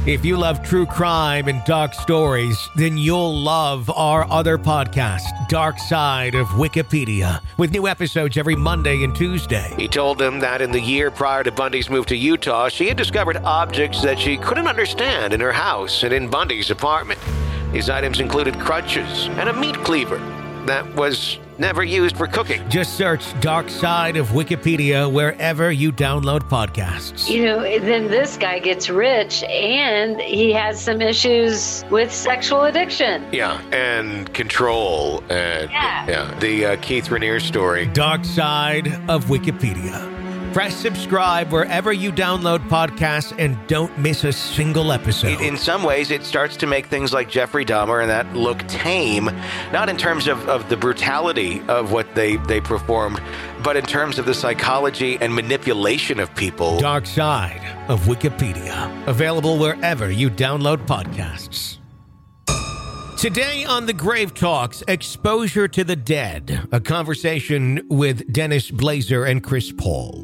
If you love true crime and dark stories, then you'll love our other podcast, Dark Side of Wikipedia, with new episodes every Monday and Tuesday. He told them that in the year prior to Bundy's move to Utah, she had discovered objects that she couldn't understand in her house and in Bundy's apartment. These items included crutches and a meat cleaver that was never used for cooking. Just search Dark Side of Wikipedia wherever you download podcasts. Then this guy gets rich and he has some issues with sexual addiction. Yeah, and control. And the Keith Raniere story. Dark Side of Wikipedia. Press subscribe wherever you download podcasts and don't miss a single episode. In some ways, it starts to make things like Jeffrey Dahmer and that look tame, not in terms of the brutality of what they performed, but in terms of the psychology and manipulation of people. Dark Side of Wikipedia. Available wherever you download podcasts. Today on The Grave Talks, Exposure to the Dead, a conversation with Dennis Blazer and Chris Paul.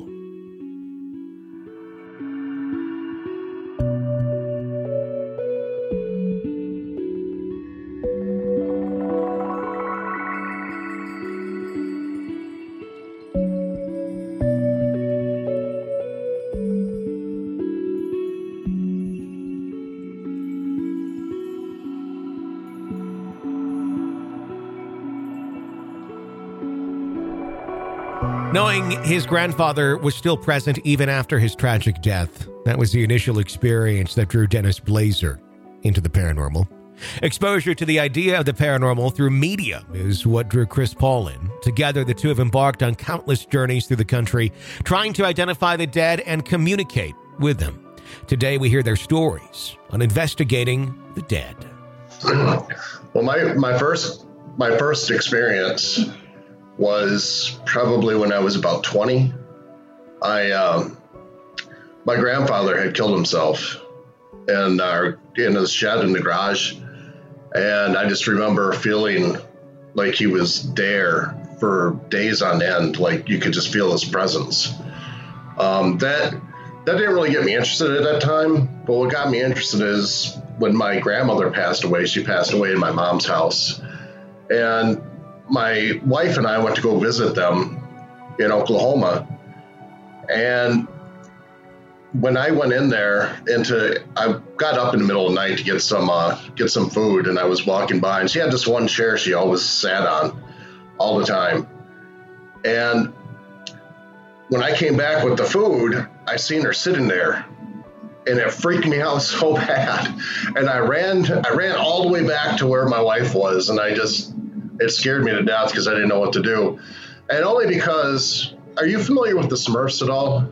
Knowing his grandfather was still present even after his tragic death, that was the initial experience that drew Dennis Blazer into the paranormal. Exposure to the idea of the paranormal through media is what drew Chris Paul in. Together, the two have embarked on countless journeys through the country, trying to identify the dead and communicate with them. Today, we hear their stories on investigating the dead. Well, my first experience was probably when I was about 20. My grandfather had killed himself in his shed in the garage. And I just remember feeling like he was there for days on end, like you could just feel his presence. That didn't really get me interested at that time, but what got me interested is when my grandmother passed away. She passed away in my mom's house. And my wife and I went to go visit them in Oklahoma. And when I went in there I got up in the middle of the night to get some food, and I was walking by, and she had this one chair she always sat on all the time. And when I came back with the food, I seen her sitting there, and it freaked me out so bad. And I ran all the way back to where my wife was, and it scared me to death because I didn't know what to do. And only because, are you familiar with the Smurfs at all?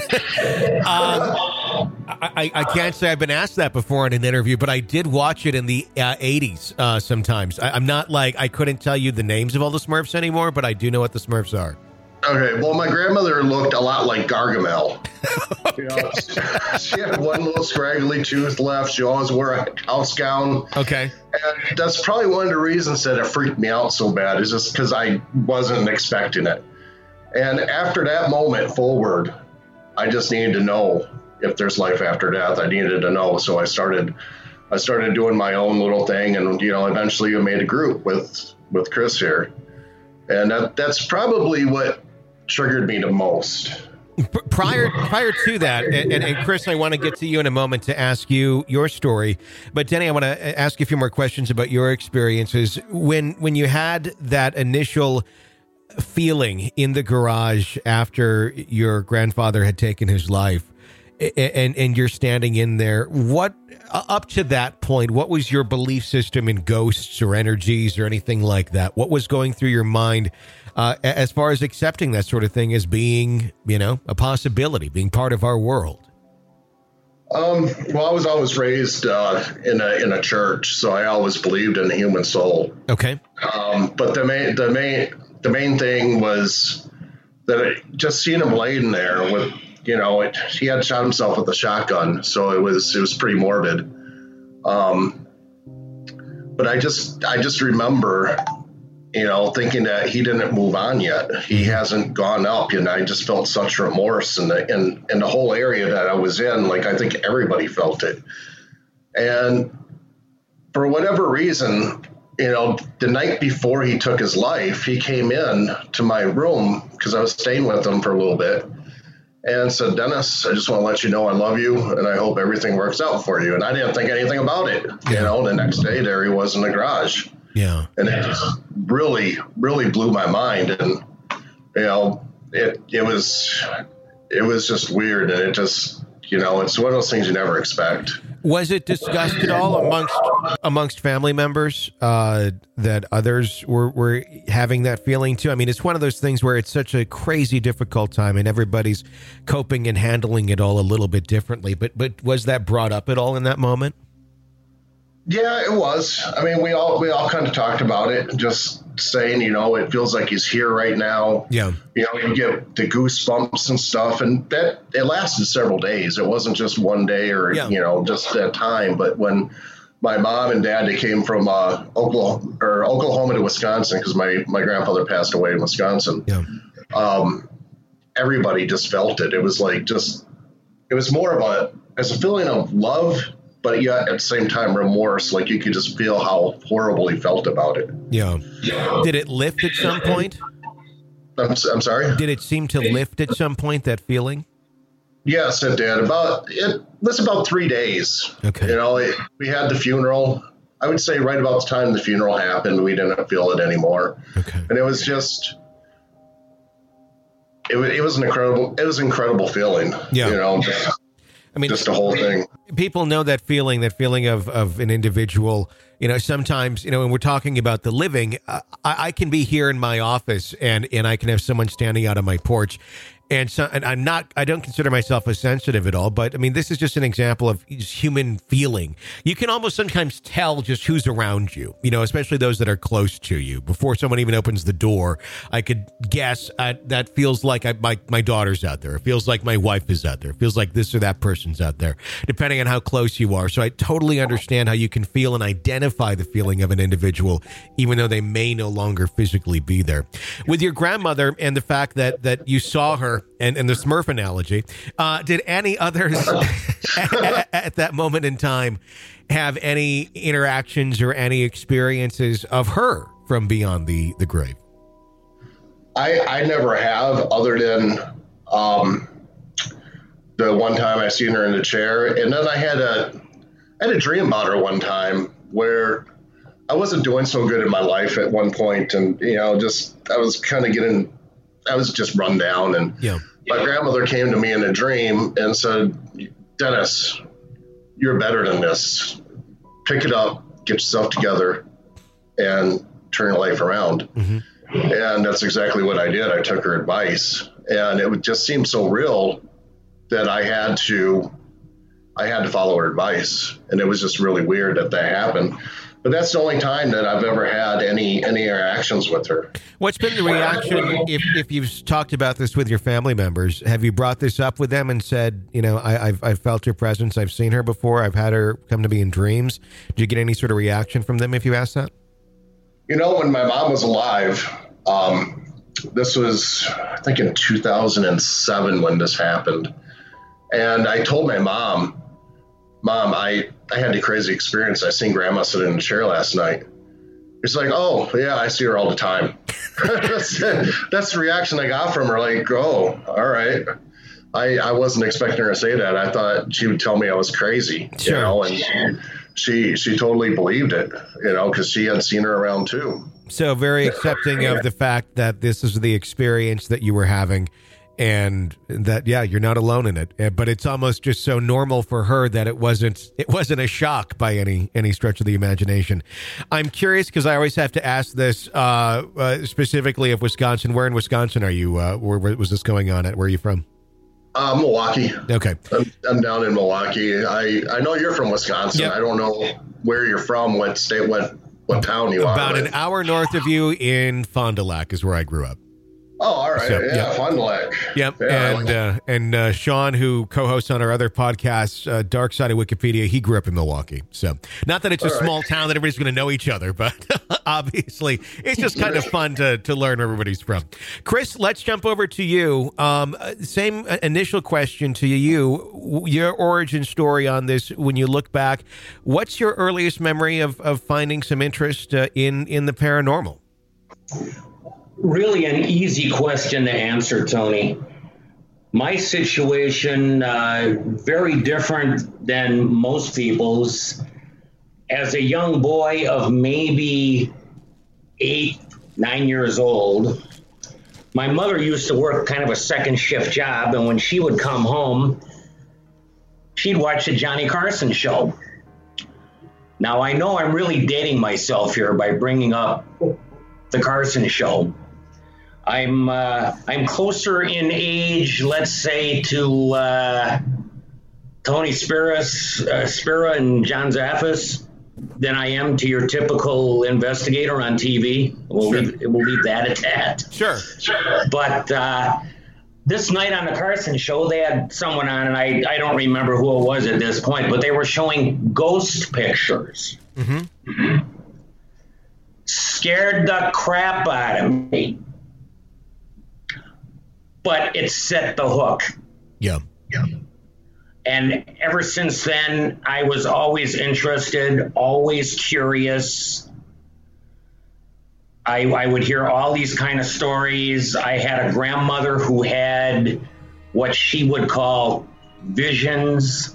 I can't say I've been asked that before in an interview, but I did watch it in the 80s sometimes. I'm not like, I couldn't tell you the names of all the Smurfs anymore, but I do know what the Smurfs are. Okay, well, my grandmother looked a lot like Gargamel. Okay. She had one little scraggly tooth left. She always wore a house gown. Okay. And that's probably one of the reasons that it freaked me out so bad, is just because I wasn't expecting it. And after that moment forward, I just needed to know if there's life after death. I needed to know. So I started doing my own little thing, and eventually I made a group with Chris here. And that's probably what triggered me the most. Prior to that, and Chris, I want to get to you in a moment to ask you your story. But Denny, I want to ask you a few more questions about your experiences. When you had that initial feeling in the garage after your grandfather had taken his life, and you're standing in there, what up to that point, what was your belief system in ghosts or energies or anything like that? What was going through your mind as far as accepting that sort of thing as being, a possibility, being part of our world? Well, I was always raised in a church, so I always believed in the human soul. Okay. But the main thing was that just seeing him laying there with, he had shot himself with a shotgun, so it was pretty morbid. But I just remember, thinking that he didn't move on yet. He hasn't gone up, and I just felt such remorse in the whole area that I was in. Like, I think everybody felt it. And for whatever reason, the night before he took his life, he came in to my room because I was staying with him for a little bit and said, "Dennis, I just want to let you know I love you and I hope everything works out for you." And I didn't think anything about it. The next day there he was in the garage. Yeah. And it just really, really blew my mind. And, it was just weird. And it just, it's one of those things you never expect. Was it discussed at all amongst family members that others were having that feeling too? I mean, it's one of those things where it's such a crazy, difficult time, and everybody's coping and handling it all a little bit differently. But was that brought up at all in that moment? Yeah, it was. I mean, we all kind of talked about it, just saying, it feels like he's here right now. Yeah. You get the goosebumps and stuff, and that it lasted several days. It wasn't just one day or, just that time. But when my mom and dad, they came from Oklahoma to Wisconsin, because my grandfather passed away in Wisconsin. Yeah. Everybody just felt it. It was like it was more of a feeling of love, but yet at the same time remorse. Like you could just feel how horrible he felt about it. Yeah. Did it lift at some point? I'm sorry? Did it seem to lift at some point, that feeling? Yes, it did. It was about 3 days. Okay. We had the funeral. I would say right about the time the funeral happened, we didn't feel it anymore. Okay. And it was just, it was an incredible feeling. Yeah. Just the whole thing. People know that feeling of an individual, sometimes, when we're talking about the living, I can be here in my office and I can have someone standing out on my porch. And I don't consider myself as sensitive at all, but I mean, this is just an example of human feeling. You can almost sometimes tell just who's around you, especially those that are close to you. Before someone even opens the door, I could guess that feels like my daughter's out there. It feels like my wife is out there. It feels like this or that person's out there, depending on how close you are. So I totally understand how you can feel and identify the feeling of an individual, even though they may no longer physically be there. With your grandmother and the fact that you saw her, and the Smurf analogy, did any others at that moment in time have any interactions or any experiences of her from beyond the grave? I never have, other than the one time I seen her in the chair. And then I had a dream about her one time where I wasn't doing so good in my life at one point. And, I was just run down, and my grandmother came to me in a dream and said, "Dennis, you're better than this. Pick it up, get yourself together, and turn your life around." Mm-hmm. And that's exactly what I did. I took her advice, and it would just seem so real that I had to follow her advice. And it was just really weird that happened. But that's the only time that I've ever had any interactions with her. What's been the reaction if you've talked about this with your family members? Have you brought this up with them and said, I've felt her presence, I've seen her before, I've had her come to me in dreams? Did you get any sort of reaction from them if you asked that? When my mom was alive, this was, I think, in 2007 when this happened. And I told my Mom, I had the crazy experience. I seen Grandma sitting in the chair last night. It's like, "Oh, yeah, I see her all the time." That's the reaction I got from her. Like, "Oh, all right." I wasn't expecting her to say that. I thought she would tell me I was crazy, sure. And she totally believed it, because she had seen her around too. So very accepting of the fact that this is the experience that you were having. And that, you're not alone in it, but it's almost just so normal for her that it wasn't a shock by any stretch of the imagination. I'm curious because I always have to ask this specifically of Wisconsin. Where in Wisconsin are you? Where was this going on at? Where are you from? Milwaukee. Okay. I'm down in Milwaukee. I know you're from Wisconsin. Yep. I don't know where you're from, what state, what town you are. About an hour north of you in Fond du Lac is where I grew up. Oh, all right. So, yeah, Fond du Lac. Yep. Yeah, And Sean, who co-hosts on our other podcast, Dark Side of Wikipedia, he grew up in Milwaukee. So not that it's a small town that everybody's going to know each other, but obviously it's just kind of fun to learn where everybody's from. Chris, let's jump over to you. Same initial question to you. Your origin story on this, when you look back, what's your earliest memory of finding some interest in the paranormal? Really an easy question to answer, Tony. My situation, very different than most people's. As a young boy of maybe 8, 9 years old, my mother used to work kind of a second shift job, and when she would come home, she'd watch the Johnny Carson show. Now, I know I'm really dating myself here by bringing up the Carson show. I'm closer in age, let's say, to Tony Spira and John Zaffis than I am to your typical investigator on TV. We'll leave that at that. Sure. But this night on the Carson show, they had someone on, and I don't remember who it was at this point, but they were showing ghost pictures. Mm-hmm. Scared the crap out of me. But it set the hook. Yeah. And ever since then, I was always interested, always curious. I would hear all these kind of stories. I had a grandmother who had what she would call visions.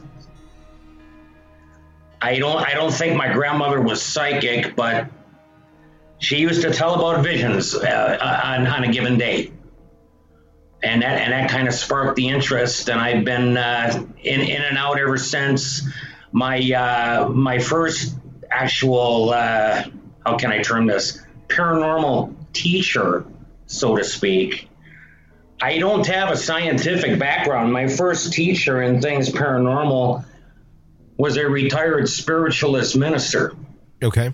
I don't think my grandmother was psychic, but she used to tell about visions on a given day. And that kind of sparked the interest, and I've been in and out ever since. My first actual how can I term this, paranormal teacher, so to speak. I don't have a scientific background. My first teacher in things paranormal was a retired spiritualist minister. Okay.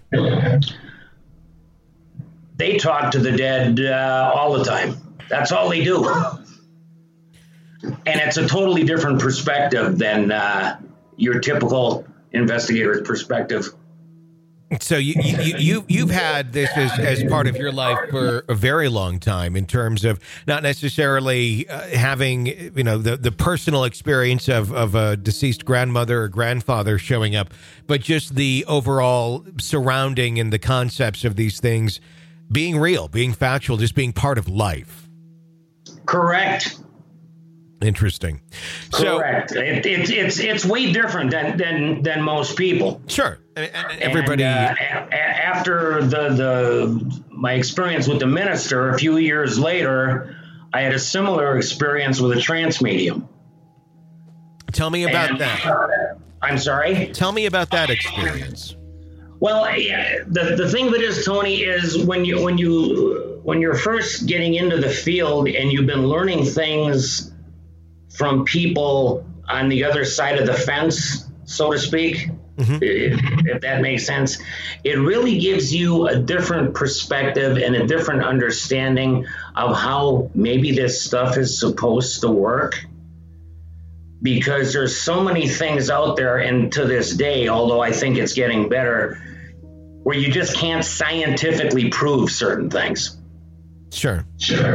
They talk to the dead all the time. That's all they do. And it's a totally different perspective than your typical investigator's perspective. So you've had this as part of your life for a very long time, in terms of not necessarily having, the personal experience of a deceased grandmother or grandfather showing up, but just the overall surrounding and the concepts of these things being real, being factual, just being part of life. Correct. Interesting. Correct. So, it's way different than most people. Sure. And everybody. After my experience with the minister, a few years later, I had a similar experience with a trance medium. Tell me about that. I'm sorry? Tell me about that experience. Well, the thing that is, Tony, is when you're first getting into the field and you've been learning things from people on the other side of the fence, so to speak, if that makes sense, it really gives you a different perspective and a different understanding of how maybe this stuff is supposed to work. Because there's so many things out there, and to this day, although I think it's getting better, where you just can't scientifically prove certain things. Sure.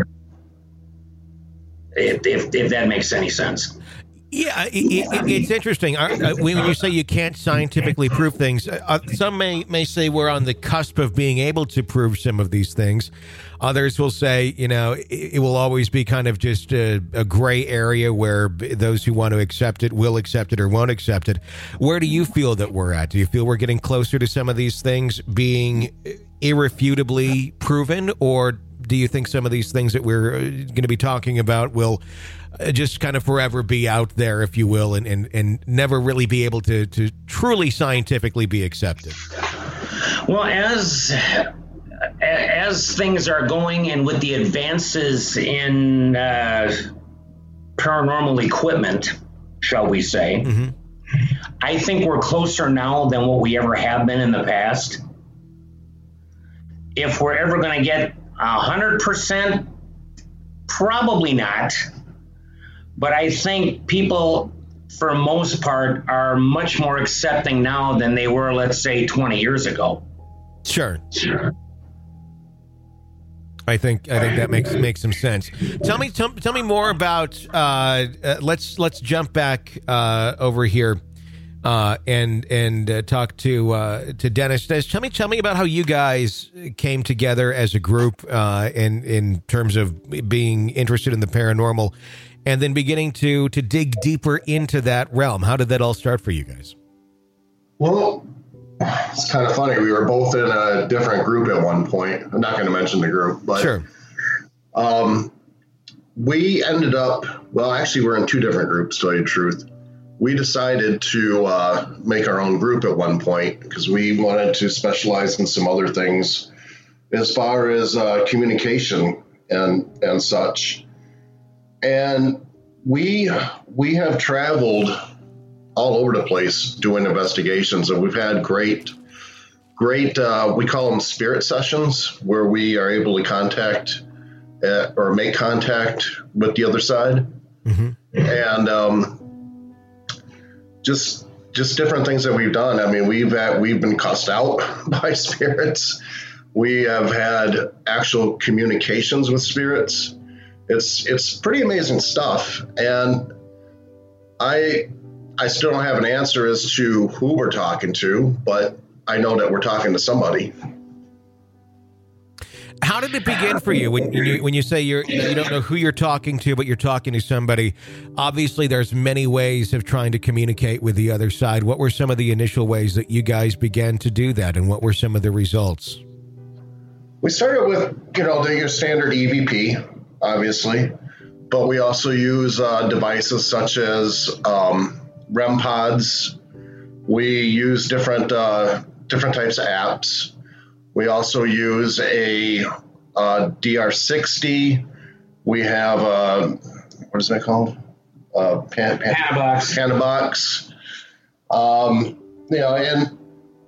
If that makes any sense. Yeah, it's interesting. When you say you can't scientifically prove things, some may say we're on the cusp of being able to prove some of these things. Others will say, it will always be kind of just a gray area where those who want to accept it will accept it or won't accept it. Where do you feel that we're at? Do you feel we're getting closer to some of these things being irrefutably proven, or do you think some of these things that we're going to be talking about will just kind of forever be out there, if you will, and never really be able to truly scientifically be accepted? Well, as things are going, and with the advances in paranormal equipment, shall we say, I think we're closer now than what we ever have been in the past. If we're ever going to get 100%, Probably not. But I think people, for most part, are much more accepting now than they were, let's say, 20 years ago. Sure. I think that makes some sense. Tell me more about. Let's jump back over here and talk to Dennis. Dennis, tell me about how you guys came together as a group in terms of being interested in the paranormal, and then beginning to dig deeper into that realm. How did that all start for you guys? Well, it's kind of funny. We were both in a different group at one point. I'm not going to mention the group, but sure. We ended up, well, actually, we're in two different groups, to tell you the truth. We decided to make our own group at one point because we wanted to specialize in some other things as far as communication and such. And we have traveled all over the place doing investigations, and we've had great, we call them spirit sessions, where we are able to contact or make contact with the other side. Mm-hmm. And just different things that we've done. I mean, we've been cussed out by spirits. We have had actual communications with spirits. It's pretty amazing stuff. And I still don't have an answer as to who we're talking to, but I know that we're talking to somebody. How did it begin for you when you say you don't know who you're talking to, but you're talking to somebody? Obviously, there's many ways of trying to communicate with the other side. What were some of the initial ways that you guys began to do that, and what were some of the results? We started with, your standard EVP, obviously, but we also use devices such as REM pods. We use different types of apps. We also use a DR60. We have what is that called? Panabox. Panabox. And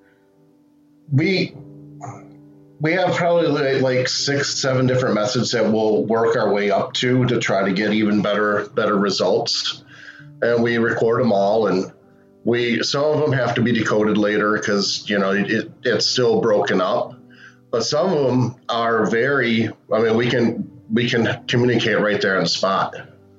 we have probably like 6-7 different methods that we'll work our way up to try to get even better results. And we record them all, and some of them have to be decoded later because it's still broken up. But some of them are we can communicate right there on the spot.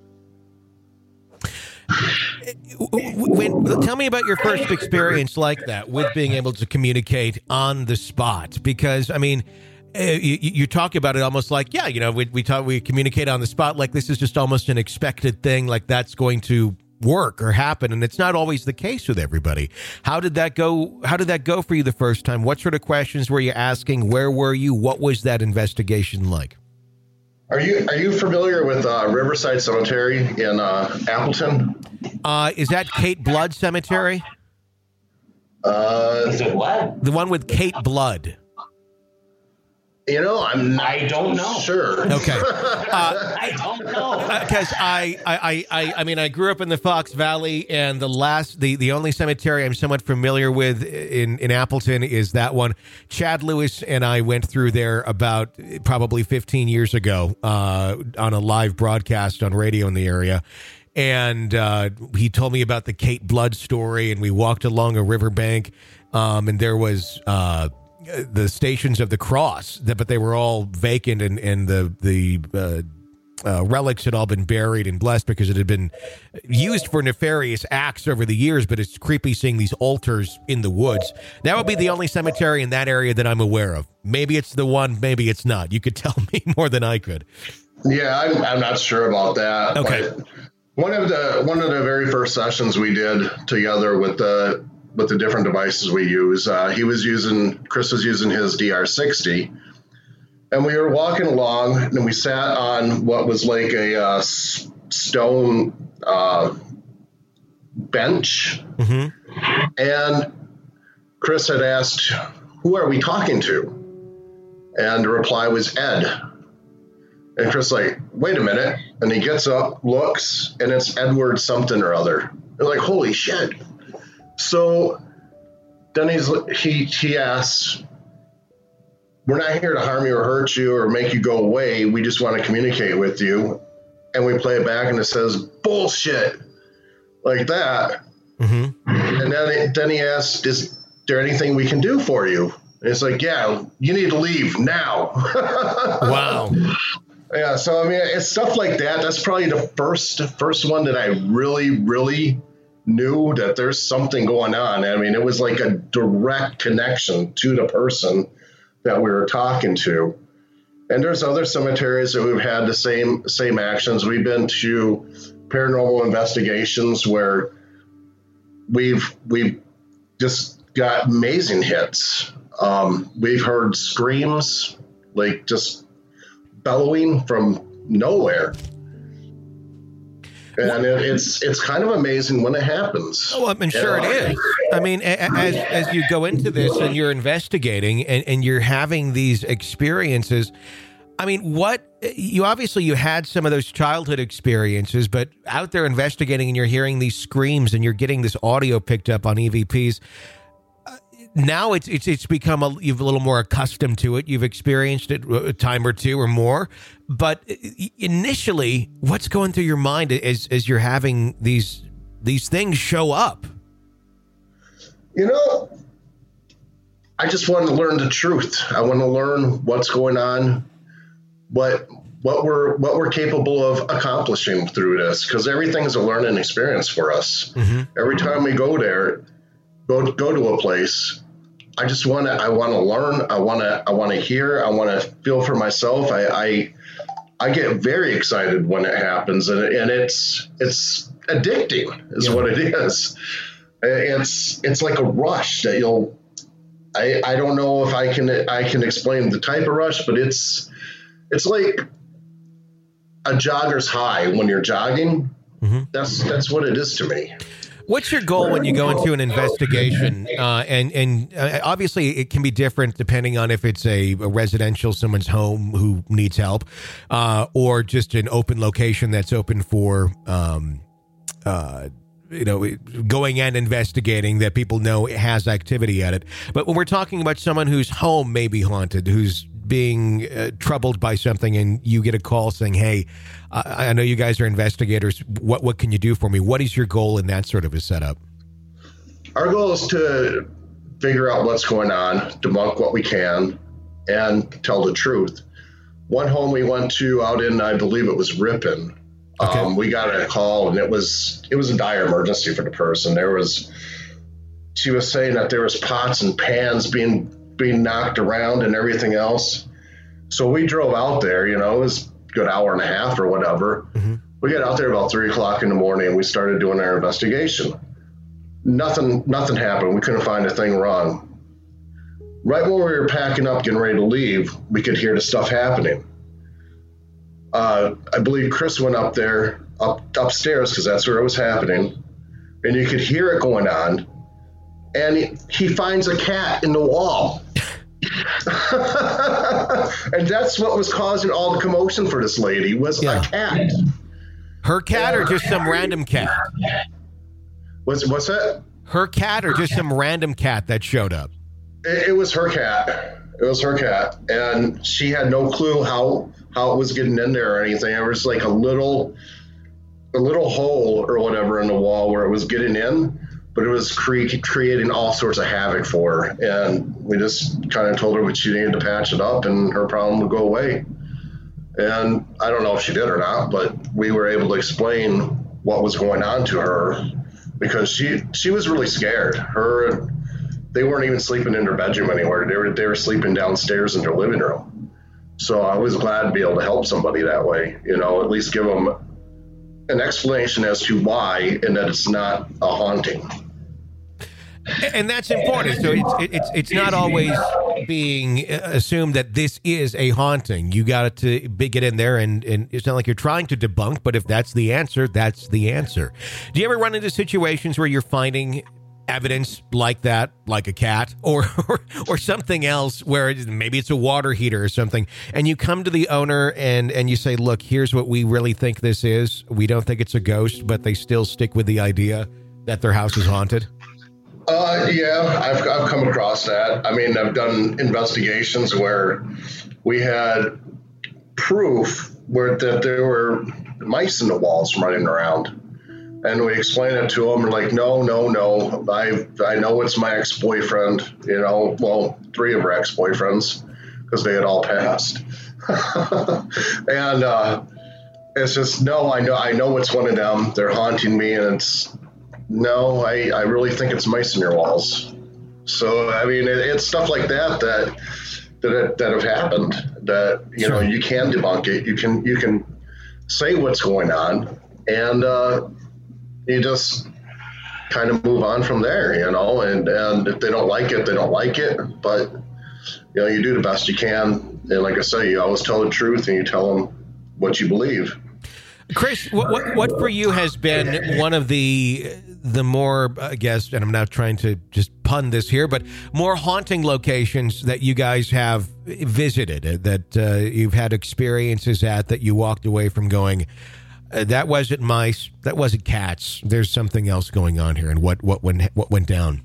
Tell me about your first experience like that with being able to communicate on the spot, because I mean, you talk about it almost like, we communicate on the spot like this is just almost an expected thing, like that's going to work or happen, and it's not always the case with everybody. How did that go for you the first time? What sort of questions were you asking? Where were you? What was that investigation like? Are you familiar with Riverside Cemetery in Appleton? Is that Kate Blood Cemetery? Is it what? The one with Kate Blood. I don't know. Sure. Okay. I don't know. Because I grew up in the Fox Valley, and the only cemetery I'm somewhat familiar with in Appleton is that one. Chad Lewis and I went through there about probably 15 years ago on a live broadcast on radio in the area. And he told me about the Kate Blood story, and we walked along a riverbank, and there was the Stations of the Cross, but they were all vacant, and the relics had all been buried and blessed because it had been used for nefarious acts over the years. But it's creepy seeing these altars in the woods. That would be the only cemetery in that area that I'm aware of. Maybe it's the one, maybe it's not. You could tell me more than I could. Yeah, I'm not sure about that. Okay. But one of the very first sessions we did together with the different devices we use, Chris was using his DR60, and we were walking along, and we sat on what was like a stone bench, mm-hmm. And Chris had asked, "Who are we talking to?" And the reply was Ed. And Chris like, "Wait a minute," and he gets up, looks, and it's Edward something or other. They're like, "Holy shit!" So then he asks, we're not here to harm you or hurt you or make you go away. We just want to communicate with you. And we play it back and it says, bullshit, like that. Mm-hmm. And then he asks, is there anything we can do for you? And it's like, yeah, you need to leave now. Wow. Yeah. So, I mean, it's stuff like that. That's probably the first one that I really, really knew that there's something going on. I mean, it was like a direct connection to the person that we were talking to. And there's other cemeteries that we've had the same actions. We've been to paranormal investigations where we've just got amazing hits. We've heard screams, like just bellowing from nowhere. And it's kind of amazing when it happens. Oh, I'm sure it is. I mean, as you go into this and you're investigating and you're having these experiences, I mean, you had some of those childhood experiences, but out there investigating and you're hearing these screams and you're getting this audio picked up on EVPs. Now it's become you've a little more accustomed to it. You've experienced it a time or two or more. But initially, what's going through your mind as you're having these things show up? You know, I just want to learn the truth. I want to learn what's going on, what we're capable of accomplishing through this, because everything's a learning experience for us. Mm-hmm. Every time we go there, go to a place, I want to learn. I want to hear. I want to feel for myself. I get very excited when it happens, and it's addicting is what it is. It's like a rush that I don't know if I can explain the type of rush, but it's like a jogger's high when you're jogging. Mm-hmm. That's what it is to me. What's your goal when you go into an investigation? And obviously it can be different depending on if it's a residential, someone's home who needs help, or just an open location that's open for, going and investigating that people know it has activity at it. But when we're talking about someone whose home may be haunted, who's being troubled by something, and you get a call saying, hey, I know you guys are investigators. What can you do for me? What is your goal in that sort of a setup? Our goal is to figure out what's going on, debunk what we can, and tell the truth. One home we went to out in, I believe it was Ripon. Okay. We got a call, and it was a dire emergency for the person. She was saying that there was pots and pans being knocked around and everything else. So we drove out there, it was a good hour and a half or whatever. Mm-hmm. We got out there about 3:00 in the morning, and we started doing our investigation. Nothing happened. We couldn't find a thing wrong. Right when we were packing up, getting ready to leave, we could hear the stuff happening. I believe Chris went up there, upstairs, because that's where it was happening, and you could hear it going on. And he finds a cat in the wall. And that's what was causing all the commotion for this lady, was a cat. Her cat or just some random cat? What's that? Her cat or just some random cat that showed up? It was her cat. It was her cat. And she had no clue how it was getting in there or anything. It was like a little hole or whatever in the wall where it was getting in. But it was creating all sorts of havoc for her. And we just kind of told her what she needed to patch it up and her problem would go away. And I don't know if she did or not, but we were able to explain what was going on to her, because she was really scared. They weren't even sleeping in their bedroom anywhere. They were sleeping downstairs in their living room. So I was glad to be able to help somebody that way, at least give them an explanation as to why, and that it's not a haunting. And that's important. So it's not always being assumed that this is a haunting. You got to get in there, and it's not like you're trying to debunk, but if that's the answer, that's the answer. Do you ever run into situations where you're finding evidence like that, like a cat or something else, where maybe it's a water heater or something, and you come to the owner and you say, look, here's what we really think this is. We don't think it's a ghost, but they still stick with the idea that their house is haunted? Yeah, I've come across that. I mean, I've done investigations where we had proof that there were mice in the walls running around, and we explained it to them. Like, no, I know it's my ex-boyfriend. Well, 3 of her ex-boyfriends, because they had all passed, and it's just no. I know it's one of them. They're haunting me, and it's. No, I really think it's mice in your walls. So, I mean, it's stuff like that have happened that, you can debunk it. You can say what's going on, and you just kind of move on from there, and if they don't like it, they don't like it. But, you do the best you can. And like I say, you always tell the truth, and you tell them what you believe. Chris, what for you has been one of the more, I guess, and I'm not trying to just pun this here, but more haunting locations that you guys have visited, that you've had experiences at, that you walked away from going, that wasn't mice, that wasn't cats, there's something else going on here, and what went down?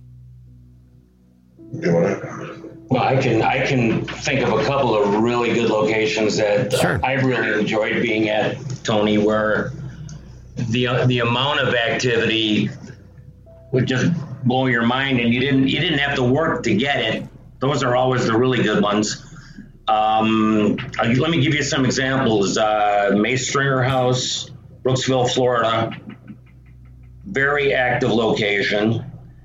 Well, I can think of a couple of really good locations that Sure. I really enjoyed being at, Tony, where the amount of activity would just blow your mind, and you didn't have to work to get it. Those are always the really good ones. Let me give you some examples. Mace Stringer House, Brooksville, Florida, very active location.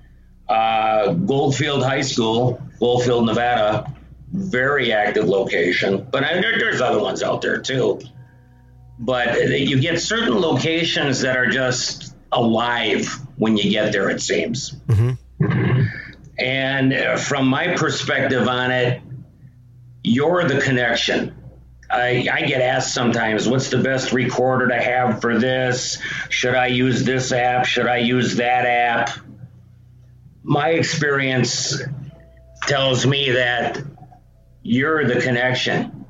Goldfield High School, Goldfield, Nevada, very active location. But there's other ones out there too. But you get certain locations that are just alive when you get there, it seems. Mm-hmm. And from my perspective on it, you're the connection. I get asked sometimes, what's the best recorder to have for this? Should I use this app? Should I use that app? My experience tells me that you're the connection.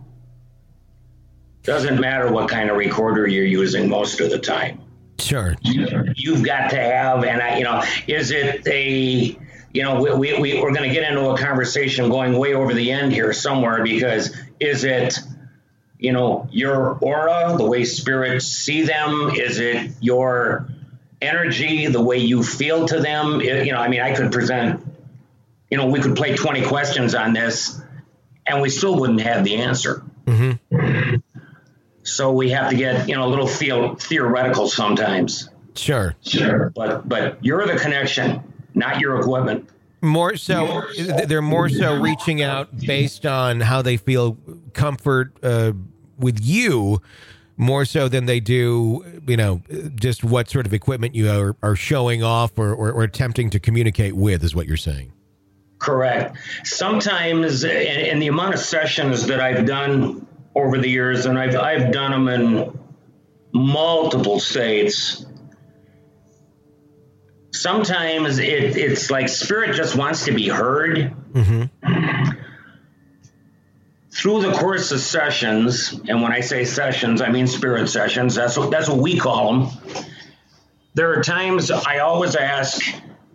Doesn't matter what kind of recorder you're using most of the time. Sure. You've got to have, and is it a, we're going to get into a conversation going way over the end here somewhere, because is it, your aura, the way spirits see them? Is it your energy, the way you feel to them? I could present, we could play 20 questions on this and we still wouldn't have the answer. Mm-hmm. So we have to get, a little theoretical sometimes. Sure. But you're the connection, not your equipment. More so, they're more so reaching out based on how they feel comfort with you, more so than they do, just what sort of equipment you are showing off or attempting to communicate with, is what you're saying. Correct. Sometimes, in the amount of sessions that I've done over the years, and I've done them in multiple states, sometimes it's like spirit just wants to be heard. Mm-hmm. Through the course of sessions, and when I say sessions, I mean spirit sessions, that's what we call them. There are times I always ask,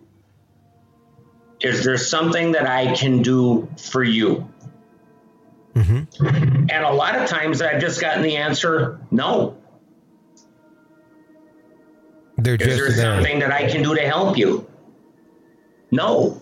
is there something that I can do for you? Mm-hmm. And a lot of times I've just gotten the answer, no. Is there something that I can do to help you? No.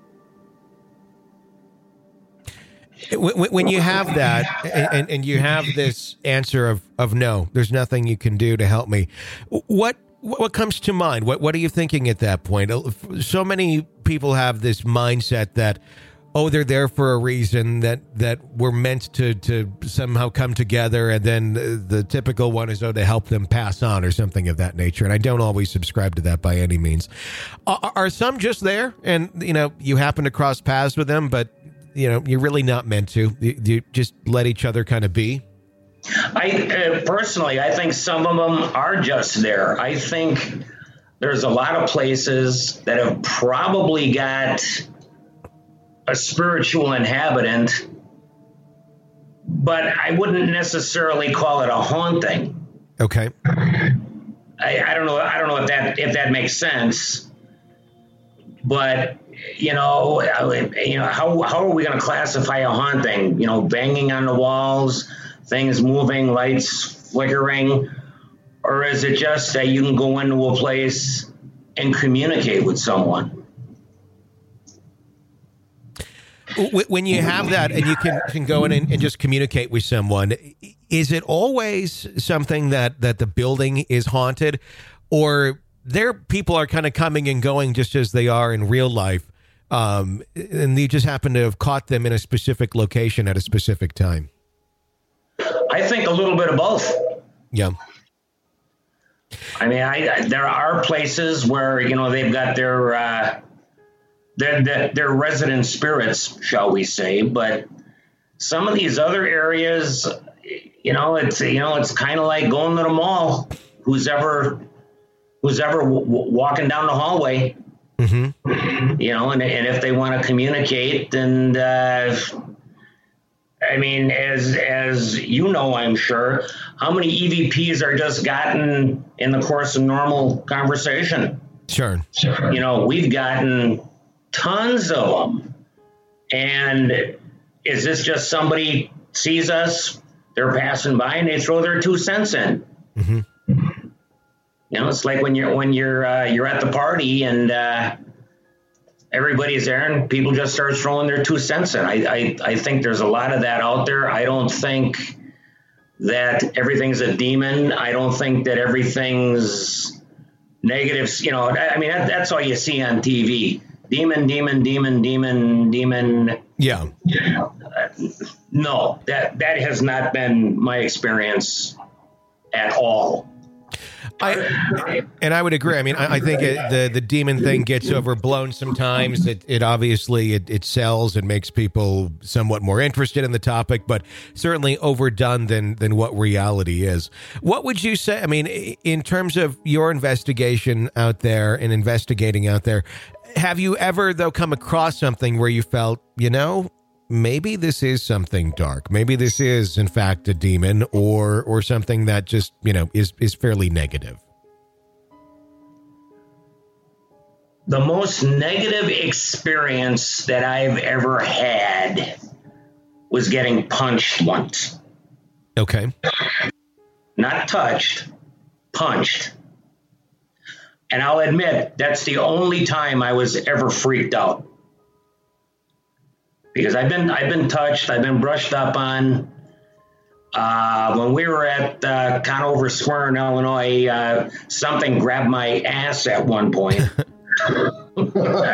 When you have that, and you have this answer of no, there's nothing you can do to help me, what comes to mind? What are you thinking at that point? So many people have this mindset that, they're there for a reason, that we're meant to somehow come together, and then the typical one is, to help them pass on or something of that nature. And I don't always subscribe to that by any means. Are some just there and, you happen to cross paths with them, but, you're really not meant to? You just let each other kind of be? Personally, I think some of them are just there. I think there's a lot of places that have probably got a spiritual inhabitant, but I wouldn't necessarily call it a haunting. Okay. I don't know if that makes sense. But, how are we going to classify a haunting? Banging on the walls, things moving, lights flickering, or is it just that you can go into a place and communicate with someone? When you have that and you can go in and just communicate with someone, is it always something that the building is haunted, or their people are kind of coming and going just as they are in real life, and you just happen to have caught them in a specific location at a specific time? I think a little bit of both. Yeah. I mean, there are places where, they've got their resident spirits, shall we say, but some of these other areas, it's kind of like going to the mall. Who's ever walking down the hallway, mm-hmm. And if they want to communicate, and as I'm sure, how many EVPs are just gotten in the course of normal conversation? Sure. We've gotten tons of them. And is this just somebody sees us, they're passing by, and they throw their 2 cents in? Mm-hmm. It's like when you're at the party and everybody's there and people just start throwing their 2 cents in. I think there's a lot of that out there. I don't think that everything's a demon. I don't think that everything's negative. That's all you see on TV. Demon, demon, demon, demon, demon. Yeah. No, that has not been my experience at all. I would agree. I think the demon thing gets overblown sometimes. It obviously it sells and makes people somewhat more interested in the topic, but certainly overdone than what reality is. What would you say? In terms of your investigation out there and investigating out there, have you ever though come across something where you felt, maybe this is something dark. Maybe this is, in fact, a demon or something that just, is fairly negative? The most negative experience that I've ever had was getting punched once. Okay. Not touched, punched. And I'll admit, that's the only time I was ever freaked out. Because I've been touched, I've been brushed up on. When we were at Conover Square in Illinois, something grabbed my ass at one point. And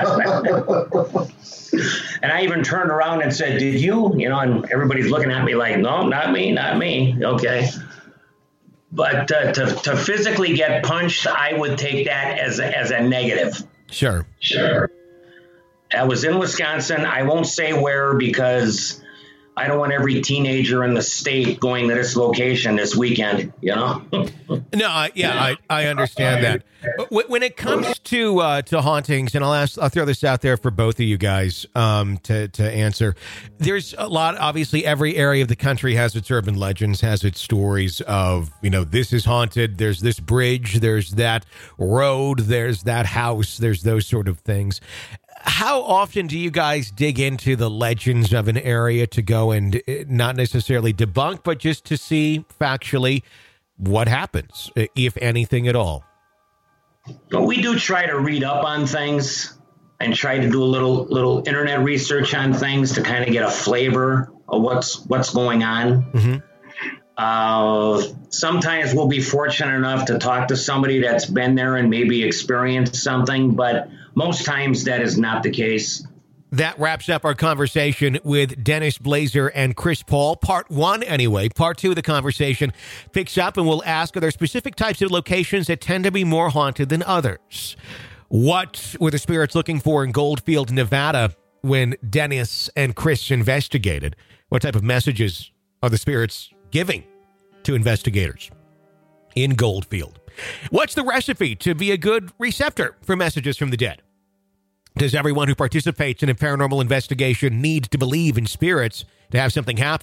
I even turned around and said, "Did you?" And everybody's looking at me like, "No, not me. Okay." But to physically get punched, I would take that as a negative. Sure. I was in Wisconsin. I won't say where because I don't want every teenager in the state going to this location this weekend, No, I understand that. When it comes to hauntings, and I'll throw this out there for both of you guys to answer. There's a lot. Obviously, every area of the country has its urban legends, has its stories of this is haunted. There's this bridge. There's that road. There's that house. There's those sort of things. How often do you guys dig into the legends of an area to go and not necessarily debunk, but just to see factually what happens, if anything at all? Well, we do try to read up on things and try to do a little internet research on things to kind of get a flavor of what's going on. Mm-hmm. Sometimes we'll be fortunate enough to talk to somebody that's been there and maybe experienced something, but most times that is not the case. That wraps up our conversation with Dennis Blazer and Chris Paul. Part 1, anyway. Part 2 of the conversation picks up, and we'll ask, are there specific types of locations that tend to be more haunted than others? What were the spirits looking for in Goldfield, Nevada, when Dennis and Chris investigated? What type of messages are the spirits giving to investigators in Goldfield? What's the recipe to be a good receptor for messages from the dead? Does everyone who participates in a paranormal investigation need to believe in spirits to have something happen?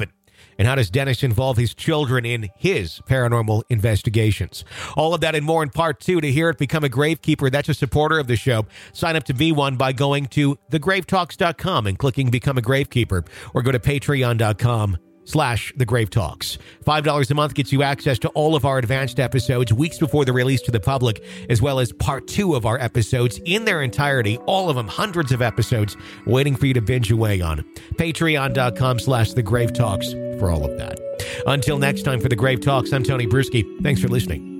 And how does Dennis involve his children in his paranormal investigations? All of that and more in part 2. To hear it, become a Gravekeeper. That's a supporter of the show. Sign up to be one by going to thegravetalks.com and clicking Become a Gravekeeper, or go to patreon.com/thegravetalks. $5 a month gets you access to all of our advanced episodes weeks before the release to the public, as well as part 2 of our episodes in their entirety, all of them, hundreds of episodes waiting for you to binge away on. Patreon.com/thegravetalks for all of that. Until next time, for The Grave Talks, I'm Tony Bruschi. Thanks for listening.